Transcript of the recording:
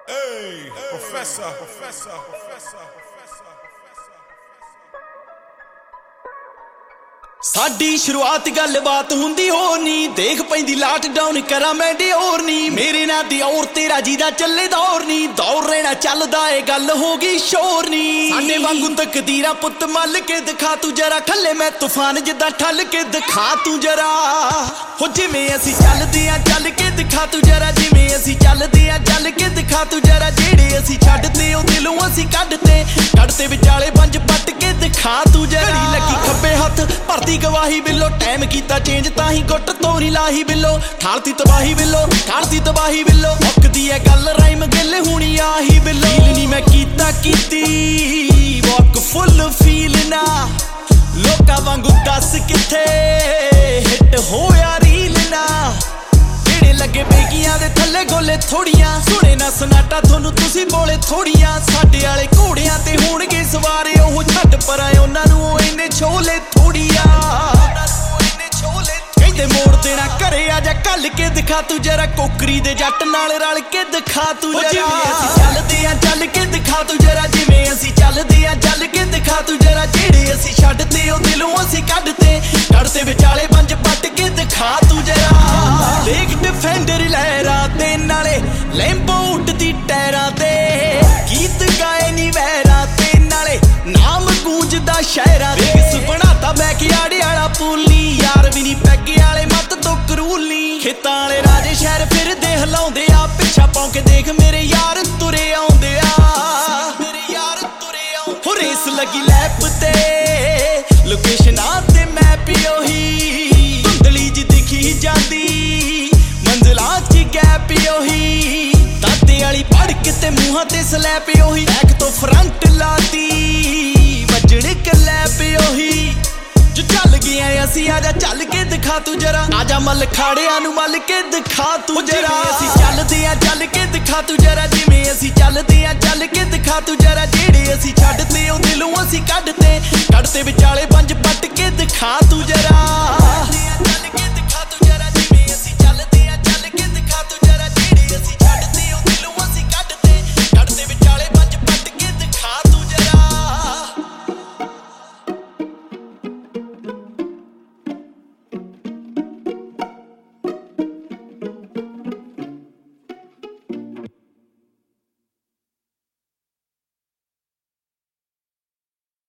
Hey, Professor. ਸਾਡੀ ਸ਼ੁਰੂਆਤ ਗੱਲਬਾਤ ਹੁੰਦੀ ਹੋ ਨੀ ਦੇਖ ਪੈਂਦੀ ਲਾਟ ਡਾਊਨ ਕਰਾਂ ਮੈਂ ਡਿਓਰ ਨੀ ਮੇਰੇ ਨਾਲ ਦੀ ਔਰ ਤੇਰਾ ਜੀ ਦਾ ਚੱਲੇ ਦੌਰ ਨੀ ਦੌਰ ਰਹਿਣਾ ਚੱਲਦਾ ਏ ਗੱਲ ਹੋ ਗਈ ਸ਼ੋਰ ਨੀ ਸਾਡੇ ਵਾਂਗੂ ਤਕਦੀਰਾਂ ਪੁੱਤ ਮੱਲ ਕੇ ਦਿਖਾ ਤੂੰ ਜਰਾ ਖੱਲੇ ਮੈਂ ਤੂਫਾਨ ਜਿੱਦਾਂ ਠੱਲ ਕੇ ਦਿਖਾ ਤੂੰ ਜਰਾ ਹੋ ਜਿਵੇਂ ਅਸੀਂ ਚੱਲਦੇ ਆਂ ਚੱਲ ਕੇ ਦਿਖਾ ਤੂੰ ਜਰਾ ਜਿਵੇਂ ਅਸੀਂ ਚੱਲਦੇ ਆਂ ਚੱਲ ਕੇ ਦਿਖਾ ਤੂੰ ਜਰਾ ਜਿਹੜੇ ਅਸੀਂ ਛੱਡਦੇ ਉਹ ਦਿਲੋਂ ਅਸੀਂ ਕੱਢਦੇ ਵਿਚਾਲੇ ਪੰਜ ਪੱਟ ਕੇ ਦਿਖਾ ਤੂੰ ਜਰਾ ਘੜੀ ਲੱਗੀ ਖੱਬੇ ਹੱਥ ਭਰਤੀ ਗਵਾਹੀ ਬਿੱਲੋ ਟਾਈਮ ਕੀਤਾ ਚੇਂਜ ਤਾਂ ਹੀ ਗੁੱਟ ਤੋਰੀ ਲਾਹੀ ਬਿੱਲੋ ਠਾਲਤੀ ਤਬਾਹੀ ਬਿੱਲੋ ਮੁੱਕਦੀ ਐ ਗੱਲ ਰਾਈਮ ਗਿੱਲ ਹੁਣੀ ਆਹੀ ਬਿੱਲੋ ਫੀਲ ਨੀ ਮੈਂ ਕੀਤੀ ਵਾਕ ਫੁੱਲ ਫੀਲ ਨਾ ਲੋਕਾਂ ਵਾਂਗੂ ਦੱਸ ਕਿੱਥੇ ਹਿੱਟ ਹੋਇਆ ਰੀਲ ਨਾ ਜਿਹੜੇ ਲੱਗੇ ਬੇਗੀਆਂ ਦੇ ਥੱਲੇ ਗੋਲੇ ਥੋੜੀਆਂ ਸੁਣੇ ਨਾ ਸਨਾਟਾ ਤੁਹਾਨੂੰ ਤੁਸੀਂ ਬੋਲੇ ਥੋੜੀਆਂ ਸਾਡੇ ਵਾਲੇ ਘੋੜਿਆਂ ਤੇ ਹੋਣਗੇ ਸਵਾਰੇ ਉਹ ਛੱਡ ਪਰਾਂ ਉਹਨਾਂ ਨੂੰ ਉਹ ਇੰਨੇ ਛੋਲੇ ਥੋੜੀਆਂ ਕਹਿੰਦੇ ਮੋੜ ਦੇਣਾ ਘਰੇ ਆ ਜਾ ਕੱਲ ਕੇ ਦਿਖਾ ਤੂੰ ਜਰਾ ਕੋਕਰੀ ਦੇ ਜੱਟ ਨਾਲ ਰਲ ਕੇ ਦਿਖਾ ਤੂੰ ਜਰਾ ਜਿਵੇਂ ਅਸੀਂ ਚੱਲਦੇ ਆਂ ਚੱਲ ਕੇ ਦਿਖਾ ਤੂੰ ਜਰਾ ਜਿਵੇਂ ਅਸੀਂ ਚੱਲਦੇ ਆਂ ਚੱਲ ਕੇ ਦਿਖਾ ਤੂੰ ਜਰਾ ਜਿਹੜੇ ਅਸੀਂ ਛੱਡਦੇ ਉਹ ਦਿਲੋਂ ਅਸੀਂ ਕੱਢਦੇ ਵਿਚਾਲੇ ਪੰਜ ਪੱਟ ਕੇ ਦਿਖਾ ਤੂੰ ਜਰਾ ਦੇਖ ਡਿਫੈਂਡਰ ਲਹਿਰਾਂ ਤੇ ਨਾਲੇ ਲੈਂਬੋ ਉੱਡਦੀ ਟਾਇਰਾਂ ਤੇ ਗੀਤ ਗਾਏ ਨੀ ਵਹਿਰਾਂ ਤੇ ਨਾਲੇ ਨਾਮ ਗੂੰਜਦਾ ਸ਼ਹਿਰਾਂ ਤੇ ਬਣਾਤਾ ਬੈਕਯਾਰਡ ਵਾਲਾ ਪੂਲੀ ਯਾਰ ਵੀ ਨੀ ਪੈਗੇ ਵਾਲੇ ਮੱਤ ਤੋਂ ਕਰੂਲੀ ਖੇਤਾਂ ਵਾਲੇ ਰਾਜੇ ਸ਼ਹਿਰ ਫਿਰਦੇ ਹਿਲਾਉਂਦੇ ਆ ਪਿੱਛਾ ਪਾਉ ਕੇ ਦੇਖ ਮੇਰੇ ਯਾਰ ਤੁਰੇ ਆਉਂਦੇ ਆ ਹੋ ਰੇਸ ਲੱਗੀ ਲੈਪ ਤੇ ਲੋਕੇਸ਼ਨਾਂ ਤੇ ਮੈਪ ਉਹੀ ਧੁੰਦਲੀ ਜੀ ਦਿਖੀ ਜਾਂਦੀ ਮੰਜ਼ਿਲਾਂ 'ਚ ਗੈਪ ਉਹੀ ਦਾਦੇ ਵਾਲੀ ਪੜ ਕੇ ਤੇ ਮੂੰਹਾਂ ਤੇ ਸਲੈਪ ਉਹੀ ਬੈਕ ਤੋਂ ਫਰੰਟ ਲਾਤੀ ਵੱਜਣ ਕਲੈਪ ਉਹੀ ਜੋ ਚੱਲ ਗਏ ਅਸੀਂ ਆਜਾ ਚੱਲ ਕੇ ਦਿਖਾ ਤੂੰ ਜਰਾ ਆਜਾ ਮੱਲ ਖਾੜਿਆਂ ਨੂੰ ਮੱਲ ਕੇ ਦਿਖਾ ਤੂੰ ਜਰਾ ਅਸੀਂ ਚੱਲਦੇ ਆਂ ਚੱਲ ਕੇ ਦਿਖਾ ਤੂੰ ਜਰਾ ਜਿਵੇਂ ਅਸੀਂ ਚੱਲਦੇ ਆਂ ਚੱਲ ਕੇ ਦਿਖਾ ਤੂੰ ਜਰਾ ਜਿਹੜੇ ਅਸੀਂ ਛੱਡਦੇ ਉਹ ਦਿਲੋਂ ਅਸੀਂ ਕੱਢਦੇ ਵਿਚਾਲੇ ਪੰਜ ਪੱਟ ਕੇ ਦਿਖਾ ਤੂੰ ਜਰਾ